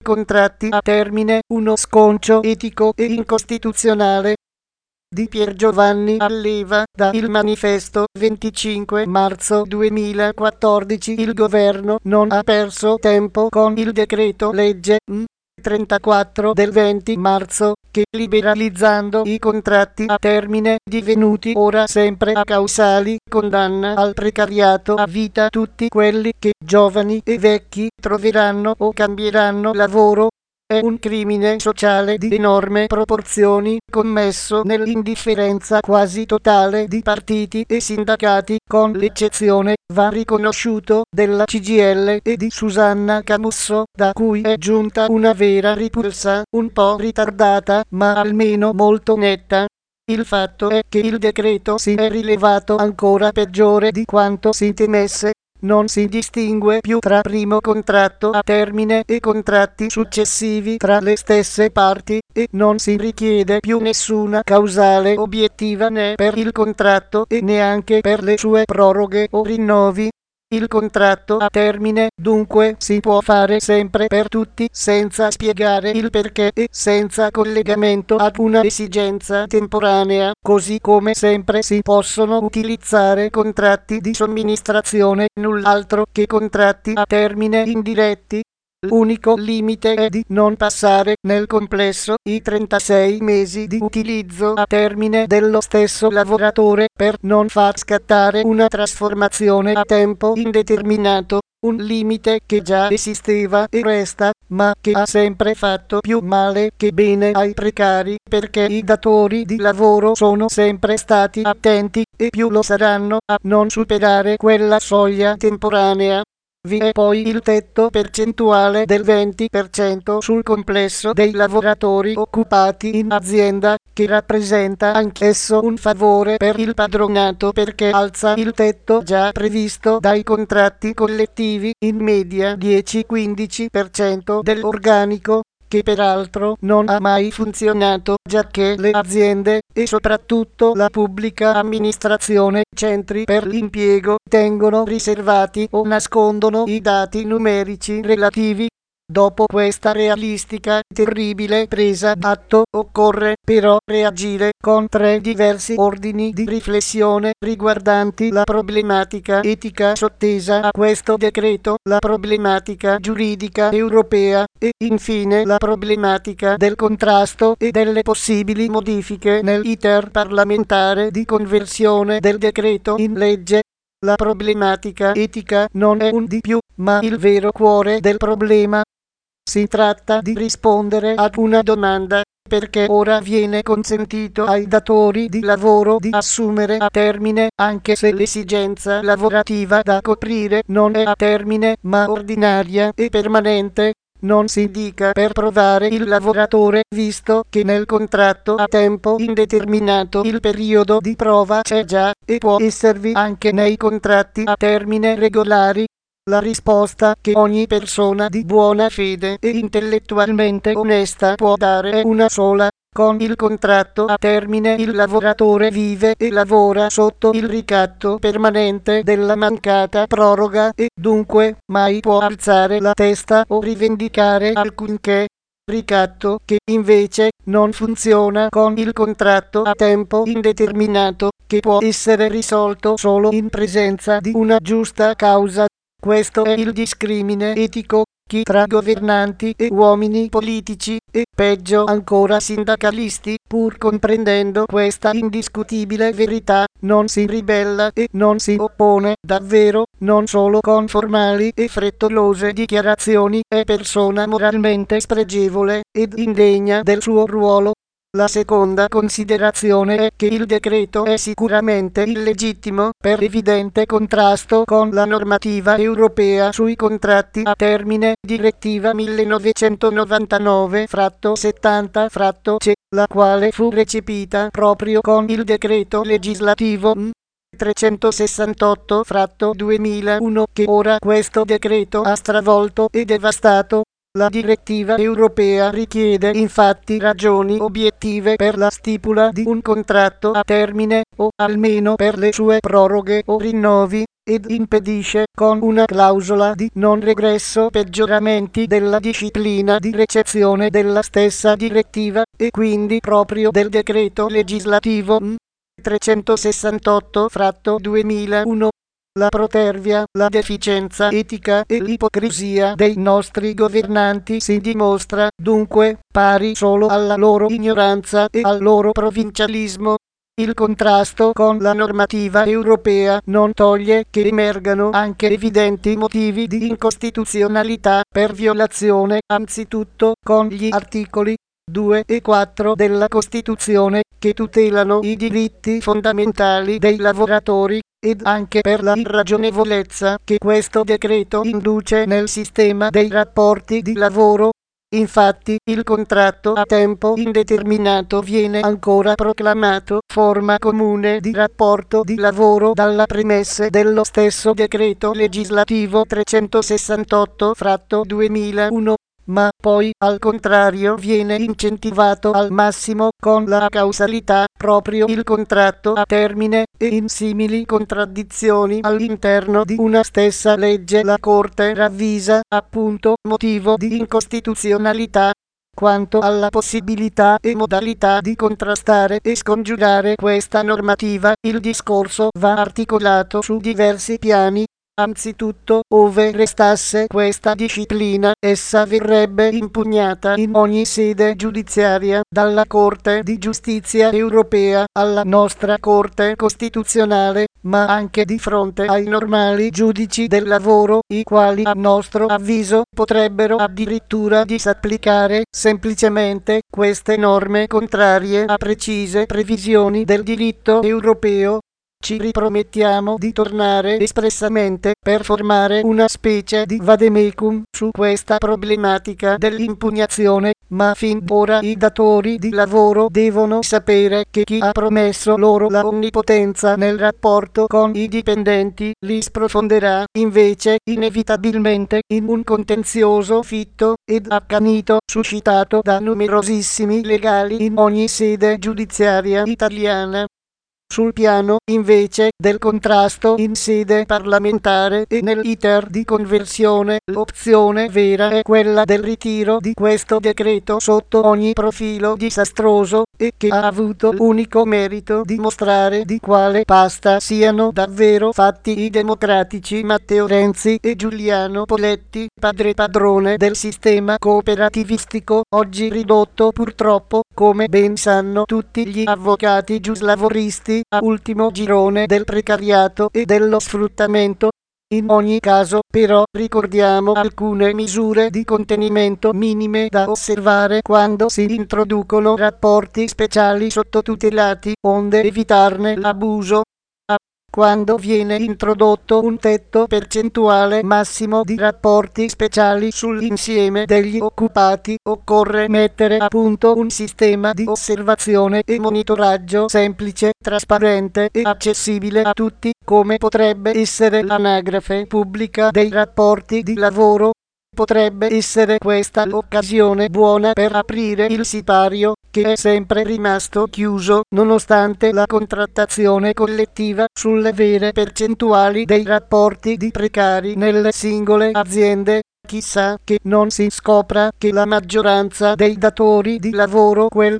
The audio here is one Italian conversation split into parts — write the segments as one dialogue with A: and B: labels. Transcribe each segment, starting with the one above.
A: contratti a termine, uno sconcio etico e incostituzionale. Di Pier Giovanni Alleva, da Il Manifesto, 25 marzo 2014. Il governo non ha perso tempo con il decreto legge 34 del 20 marzo, che liberalizzando i contratti a termine, divenuti ora sempre acausali, condanna al precariato a vita tutti quelli che, giovani e vecchi, troveranno o cambieranno lavoro. È un crimine sociale di enorme proporzioni, commesso nell'indifferenza quasi totale di partiti e sindacati, con l'eccezione, va riconosciuto, della CGIL e di Susanna Camusso, da cui è giunta una vera ripulsa, un po' ritardata, ma almeno molto netta. Il fatto è che il decreto si è rivelato ancora peggiore di quanto si temesse. Non si distingue più tra primo contratto a termine e contratti successivi tra le stesse parti, e non si richiede più nessuna causale obiettiva né per il contratto e neanche per le sue proroghe o rinnovi. Il contratto a termine, dunque, si può fare sempre per tutti, senza spiegare il perché e senza collegamento ad una esigenza temporanea, così come sempre si possono utilizzare contratti di somministrazione, null'altro che contratti a termine indiretti. L'unico limite è di non passare nel complesso i 36 mesi di utilizzo a termine dello stesso lavoratore, per non far scattare una trasformazione a tempo indeterminato, un limite che già esisteva e resta, ma che ha sempre fatto più male che bene ai precari, perché i datori di lavoro sono sempre stati attenti, e più lo saranno, a non superare quella soglia temporanea. Vi è poi il tetto percentuale del 20% sul complesso dei lavoratori occupati in azienda, che rappresenta anch'esso un favore per il padronato, perché alza il tetto già previsto dai contratti collettivi, in media 10-15% dell'organico, che peraltro non ha mai funzionato, giacché le aziende, e soprattutto la pubblica amministrazione, centri per l'impiego, tengono riservati o nascondono i dati numerici relativi. Dopo questa realistica, terribile presa d'atto, occorre però reagire con 3 diversi ordini di riflessione riguardanti la problematica etica sottesa a questo decreto, la problematica giuridica europea e infine la problematica del contrasto e delle possibili modifiche nell'iter parlamentare di conversione del decreto in legge. La problematica etica non è un di più, ma il vero cuore del problema. Si tratta di rispondere ad una domanda: perché ora viene consentito ai datori di lavoro di assumere a termine, anche se l'esigenza lavorativa da coprire non è a termine ma ordinaria e permanente? Non si dica per provare il lavoratore, visto che nel contratto a tempo indeterminato il periodo di prova c'è già, e può esservi anche nei contratti a termine regolari. La risposta che ogni persona di buona fede e intellettualmente onesta può dare è una sola: con il contratto a termine il lavoratore vive e lavora sotto il ricatto permanente della mancata proroga e dunque mai può alzare la testa o rivendicare alcunché. Ricatto che invece non funziona con il contratto a tempo indeterminato, che può essere risolto solo in presenza di una giusta causa. Questo è il discrimine etico. Chi tra governanti e uomini politici, e peggio ancora sindacalisti, pur comprendendo questa indiscutibile verità, non si ribella e non si oppone davvero, non solo con formali e frettolose dichiarazioni, è persona moralmente spregevole ed indegna del suo ruolo. La seconda considerazione è che il decreto è sicuramente illegittimo, per evidente contrasto con la normativa europea sui contratti a termine, direttiva 1999/70/CE, la quale fu recepita proprio con il decreto legislativo 368/2001, che ora questo decreto ha stravolto e devastato. La direttiva europea richiede infatti ragioni obiettive per la stipula di un contratto a termine o almeno per le sue proroghe o rinnovi ed impedisce con una clausola di non regresso peggioramenti della disciplina di recezione della stessa direttiva e quindi proprio del decreto legislativo n. 368/2001. La protervia, la deficienza etica e l'ipocrisia dei nostri governanti si dimostra, dunque, pari solo alla loro ignoranza e al loro provincialismo. Il contrasto con la normativa europea non toglie che emergano anche evidenti motivi di incostituzionalità per violazione, anzitutto con gli articoli 2 e 4 della Costituzione, che tutelano i diritti fondamentali dei lavoratori, ed anche per la irragionevolezza che questo decreto induce nel sistema dei rapporti di lavoro. Infatti, il contratto a tempo indeterminato viene ancora proclamato forma comune di rapporto di lavoro dalla premesse dello stesso decreto legislativo 368/2001. Ma poi, al contrario, viene incentivato al massimo con la causalità proprio il contratto a termine e in simili contraddizioni all'interno di una stessa legge la Corte ravvisa, appunto, motivo di incostituzionalità. Quanto alla possibilità e modalità di contrastare e scongiurare questa normativa, il discorso va articolato su diversi piani. Anzitutto, ove restasse questa disciplina, essa verrebbe impugnata in ogni sede giudiziaria, dalla Corte di Giustizia europea alla nostra Corte Costituzionale, ma anche di fronte ai normali giudici del lavoro, i quali a nostro avviso potrebbero addirittura disapplicare semplicemente queste norme contrarie a precise previsioni del diritto europeo. Ci ripromettiamo di tornare espressamente per formare una specie di vademecum su questa problematica dell'impugnazione, ma fin d'ora i datori di lavoro devono sapere che chi ha promesso loro la onnipotenza nel rapporto con i dipendenti li sprofonderà invece inevitabilmente in un contenzioso fitto ed accanito suscitato da numerosissimi legali in ogni sede giudiziaria italiana. Sul piano, invece, del contrasto in sede parlamentare e nell'iter di conversione, l'opzione vera è quella del ritiro di questo decreto sotto ogni profilo disastroso e che ha avuto l'unico merito di mostrare di quale pasta siano davvero fatti i democratici Matteo Renzi e Giuliano Poletti, padre padrone del sistema cooperativistico, oggi ridotto purtroppo, come ben sanno tutti gli avvocati giuslavoristi, a ultimo girone del precariato e dello sfruttamento. In ogni caso, però, ricordiamo alcune misure di contenimento minime da osservare quando si introducono rapporti speciali sottotutelati, onde evitarne l'abuso. Quando viene introdotto un tetto percentuale massimo di rapporti speciali sull'insieme degli occupati, occorre mettere a punto un sistema di osservazione e monitoraggio semplice, trasparente e accessibile a tutti, come potrebbe essere l'anagrafe pubblica dei rapporti di lavoro. Potrebbe essere questa l'occasione buona per aprire il sipario, che è sempre rimasto chiuso, nonostante la contrattazione collettiva, sulle vere percentuali dei rapporti di precari nelle singole aziende. Chissà che non si scopra che la maggioranza dei datori di lavoro quel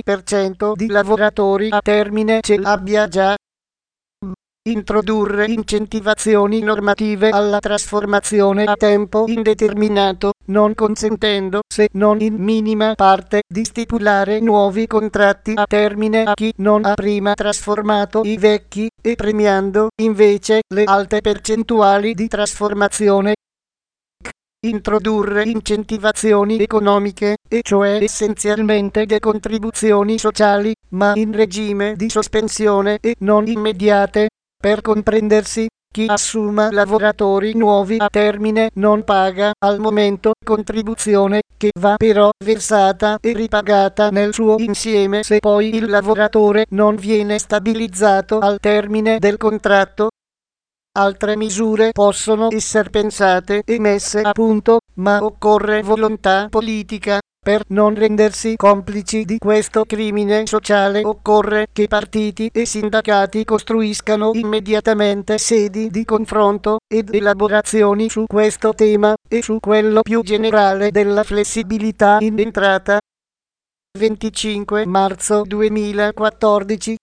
A: 20% di lavoratori a termine ce l'abbia già. Introdurre incentivazioni normative alla trasformazione a tempo indeterminato, non consentendo, se non in minima parte, di stipulare nuovi contratti a termine a chi non ha prima trasformato i vecchi, e premiando, invece, le alte percentuali di trasformazione. Introdurre incentivazioni economiche, e cioè essenzialmente decontribuzioni sociali, ma in regime di sospensione e non immediate. Per comprendersi, chi assuma lavoratori nuovi a termine non paga al momento contribuzione, che va però versata e ripagata nel suo insieme se poi il lavoratore non viene stabilizzato al termine del contratto. Altre misure possono essere pensate e messe a punto, ma occorre volontà politica. Per non rendersi complici di questo crimine sociale occorre che partiti e sindacati costruiscano immediatamente sedi di confronto ed elaborazioni su questo tema e su quello più generale della flessibilità in entrata. 25 marzo 2014